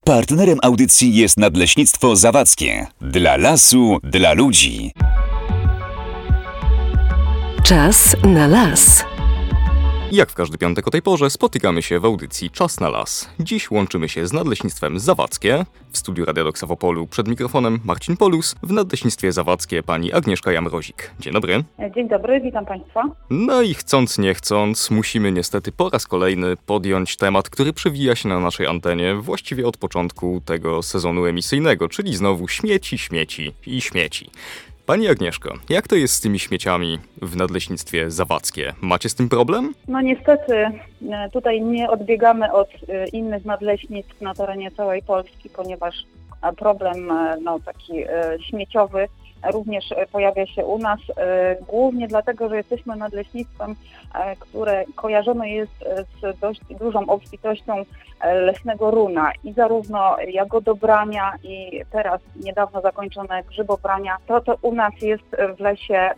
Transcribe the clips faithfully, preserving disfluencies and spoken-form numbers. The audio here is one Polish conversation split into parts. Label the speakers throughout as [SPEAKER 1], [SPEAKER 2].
[SPEAKER 1] Partnerem audycji jest Nadleśnictwo Zawadzkie. Dla lasu, dla ludzi.
[SPEAKER 2] Czas na las.
[SPEAKER 3] Jak w każdy piątek o tej porze spotykamy się w audycji Czas na las. Dziś łączymy się z Nadleśnictwem Zawadzkie. W studiu Radia Doksa w Opolu przed mikrofonem Marcin Polus. W Nadleśnictwie Zawadzkie pani Agnieszka Jamrozik. Dzień dobry.
[SPEAKER 4] Dzień dobry, witam Państwa.
[SPEAKER 3] No i chcąc nie chcąc, musimy niestety po raz kolejny podjąć temat, który przewija się na naszej antenie właściwie od początku tego sezonu emisyjnego, czyli znowu śmieci, śmieci i śmieci. Pani Agnieszko, jak to jest z tymi śmieciami w Nadleśnictwie Zawadzkie? Macie z tym problem?
[SPEAKER 4] No niestety tutaj nie odbiegamy od innych nadleśnictw na terenie całej Polski, ponieważ problem no, taki śmieciowy również pojawia się u nas, głównie dlatego, że jesteśmy nadleśnictwem, które kojarzone jest z dość dużą obfitością leśnego runa i zarówno jagodobrania i teraz niedawno zakończone grzybobrania, to to u nas jest w lesie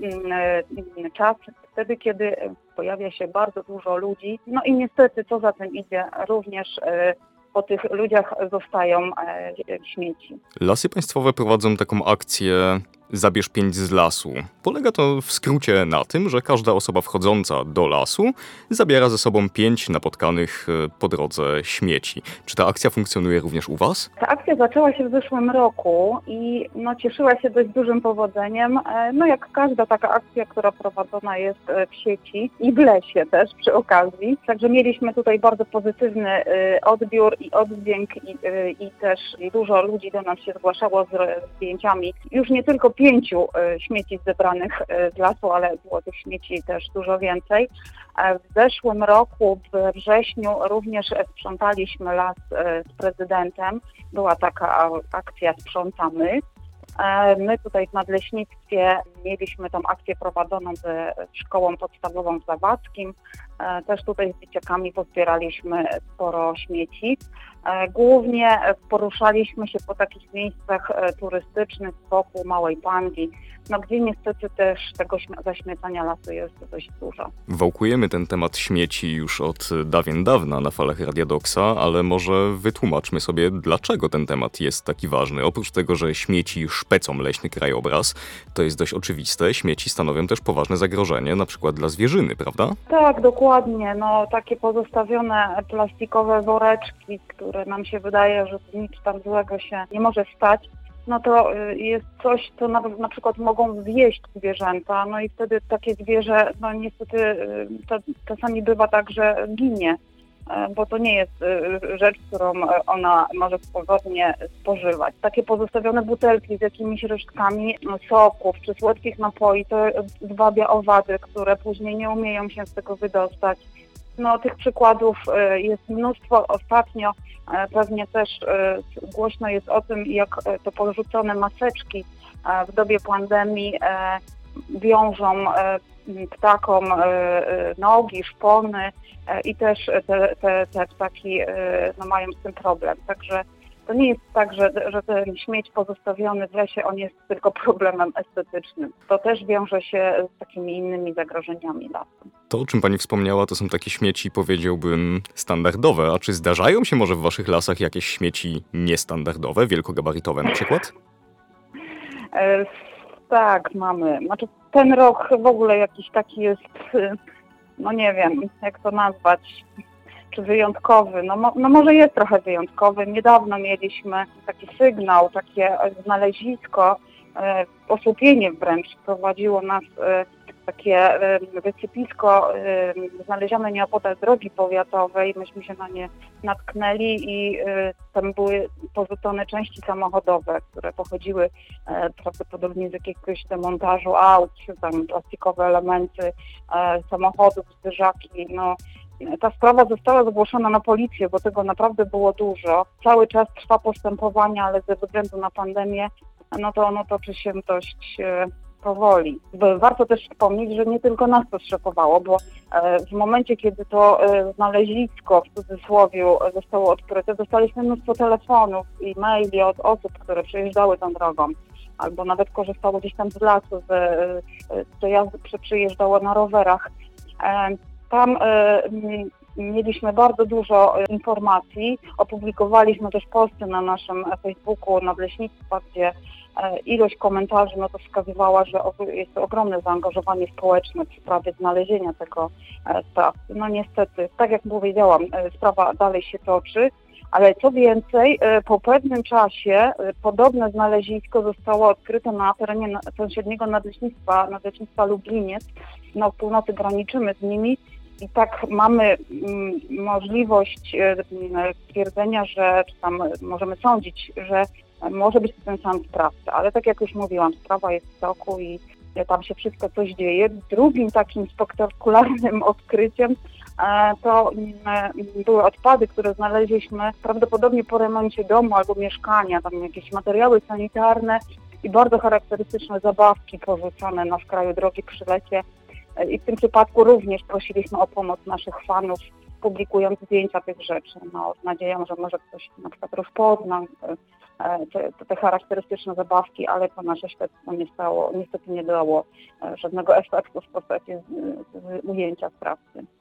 [SPEAKER 4] czas wtedy, kiedy pojawia się bardzo dużo ludzi, no i niestety co za tym idzie, również po tych ludziach zostają śmieci.
[SPEAKER 3] Lasy Państwowe prowadzą taką akcję Zabierz pięć z lasu. Polega to w skrócie na tym, że każda osoba wchodząca do lasu zabiera ze sobą pięć napotkanych po drodze śmieci. Czy ta akcja funkcjonuje również u Was?
[SPEAKER 4] Ta akcja zaczęła się w zeszłym roku i no, cieszyła się dość dużym powodzeniem. No jak każda taka akcja, która prowadzona jest w sieci i w lesie też przy okazji. Także mieliśmy tutaj bardzo pozytywny odbiór i oddźwięk i, i też dużo ludzi do nas się zgłaszało z zdjęciami. Już nie tylko pięciu śmieci zebranych z lasu, ale było tych śmieci też dużo więcej. W zeszłym roku, w wrześniu, również sprzątaliśmy las z prezydentem. Była taka akcja Sprzątamy. My tutaj w Nadleśnictwie mieliśmy tą akcję prowadzoną ze szkołą podstawową w Zawadzkim. Też tutaj z dzieciakami pozbieraliśmy sporo śmieci. Głównie poruszaliśmy się po takich miejscach turystycznych wokół Małej Pandzi, no gdzie niestety też tego zaśmiecania lasu jest dość dużo.
[SPEAKER 3] Wałkujemy ten temat śmieci już od dawien dawna na falach Radia Doksa, ale może wytłumaczmy sobie, dlaczego ten temat jest taki ważny. Oprócz tego, że śmieci szpecą leśny krajobraz, to jest dość oczywiste, śmieci stanowią też poważne zagrożenie, na przykład dla zwierzyny, prawda?
[SPEAKER 4] Tak, dokładnie. No takie pozostawione plastikowe woreczki, które nam się wydaje, że nic tam złego się nie może stać, no to jest coś, co na, na przykład mogą zjeść zwierzęta, no i wtedy takie zwierzę, no niestety to czasami bywa tak, że ginie, bo to nie jest rzecz, którą ona może swobodnie spożywać. Takie pozostawione butelki z jakimiś resztkami soków czy słodkich napoi, to dwabia owady, które później nie umieją się z tego wydostać. No, tych przykładów jest mnóstwo. Ostatnio pewnie też głośno jest o tym, jak to porzucone maseczki w dobie pandemii wiążą ptakom nogi, szpony i też te, te, te ptaki no, mają z tym problem. Także to nie jest tak, że, że ten śmieć pozostawiony w lesie, on jest tylko problemem estetycznym. To też wiąże się z takimi innymi zagrożeniami lasu.
[SPEAKER 3] To, o czym Pani wspomniała, to są takie śmieci, powiedziałbym, standardowe. A czy zdarzają się może w Waszych lasach jakieś śmieci niestandardowe, wielkogabarytowe na przykład?
[SPEAKER 4] E, tak, mamy. Znaczy ten rok w ogóle jakiś taki jest, no nie wiem, jak to nazwać, czy wyjątkowy. No, mo, no może jest trochę wyjątkowy. Niedawno mieliśmy taki sygnał, takie znalezisko, e, osłupienie wręcz prowadziło nas e, takie wysypisko znalezione nieopodal drogi powiatowej. Myśmy się na nie natknęli i tam były porzucone części samochodowe, które pochodziły prawdopodobnie z jakiegoś demontażu aut, tam plastikowe elementy samochodów, zderzaki. No, ta sprawa została zgłoszona na policję, bo tego naprawdę było dużo. Cały czas trwa postępowanie, ale ze względu na pandemię, no to ono toczy się dość powoli. Warto też wspomnieć, że nie tylko nas to zszokowało, bo w momencie, kiedy to znalezisko w cudzysłowie zostało odkryte, dostaliśmy mnóstwo telefonów i maili od osób, które przejeżdżały tą drogą, albo nawet korzystało gdzieś tam z lasu, z dojazdu, przyjeżdżało na rowerach. Tam mieliśmy bardzo dużo informacji, opublikowaliśmy też posty na naszym Facebooku Nadleśnictwa, gdzie ilość komentarzy no to wskazywała, że jest to ogromne zaangażowanie społeczne w sprawie znalezienia tego sprawcy. No niestety, tak jak powiedziałam, sprawa dalej się toczy, ale co więcej, po pewnym czasie podobne znalezisko zostało odkryte na terenie sąsiedniego nadleśnictwa, nadleśnictwa Lubliniec. Na północy graniczymy z nimi i tak mamy mm, możliwość stwierdzenia, że, czy tam możemy sądzić, że może być to ten sam sprawca, ale tak jak już mówiłam, sprawa jest w toku i tam się wszystko coś dzieje. Drugim takim spektakularnym odkryciem to były odpady, które znaleźliśmy prawdopodobnie po remoncie domu albo mieszkania, tam jakieś materiały sanitarne i bardzo charakterystyczne zabawki porzucone na skraju drogi przy lecie. I w tym przypadku również prosiliśmy o pomoc naszych fanów, publikując zdjęcia tych rzeczy, no, z nadzieją, że może ktoś na przykład rozpozna te, te charakterystyczne zabawki, ale to nasze śledztwo nie stało, niestety nie dało żadnego efektu w postaci z, z ujęcia sprawcy.